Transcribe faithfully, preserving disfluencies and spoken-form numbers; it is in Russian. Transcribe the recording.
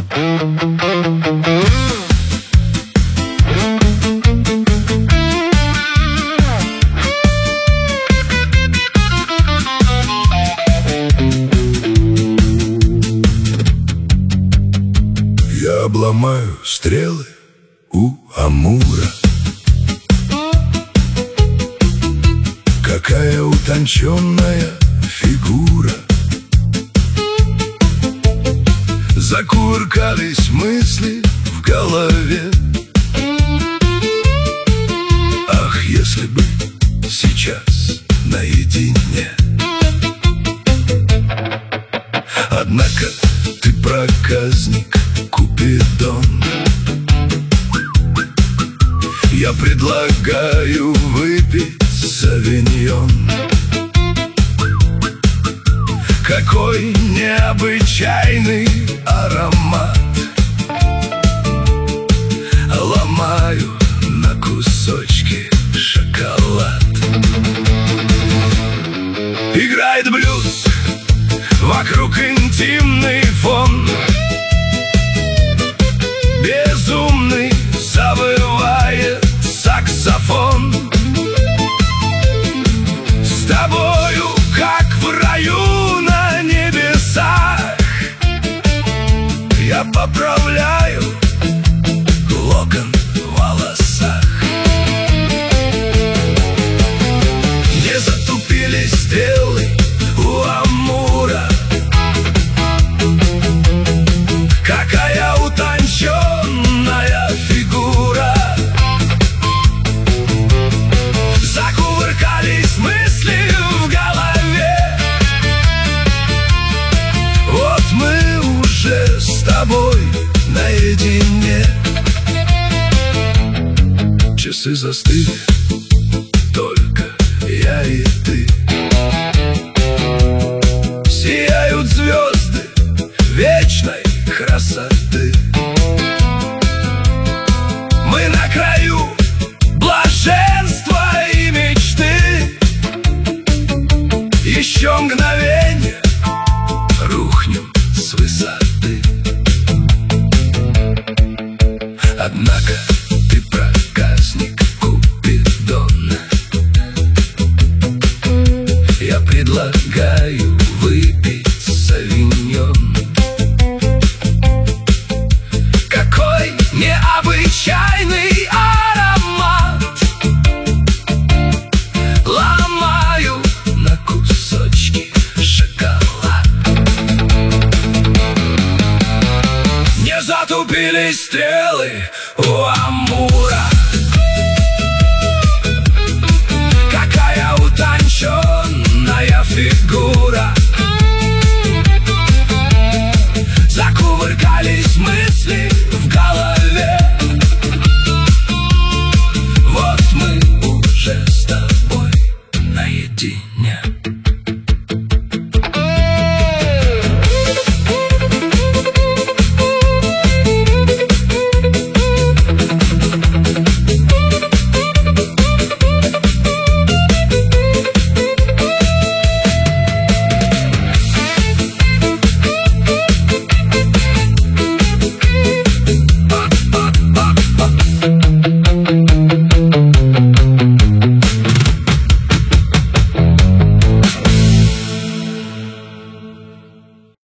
Я обломаю стрелы у Амура. Какая утонченная фигура. Закувыркались мысли в голове. Ах, если бы сейчас наедине. Однако ты проказник, Купидон. Я предлагаю выпить савиньон. Какой необычайный аромат. Ломаю на кусочки шоколад. Играет блюз, вокруг интимный фон. Безумный завывает саксофон. С тобою, как в раю на небесах, я поправляю локон в волосах. Не затупили стрелы у Амура. Какая утонченная фигура. Закувыркались мысли в голове. Вот мы уже с тобой наедине. Часы застыли, только я и ты. Сияют звезды вечной красоты. Мы на краю блаженства и мечты. Еще мгновенье рухнем с высоты. Однако ты проказник, Купидон. Я предлагаю выпить савиньон. Какой необычайный аромат. Ломаю на кусочки шоколад. Не затупились стрелы у Амура. Какая утонченная фигура.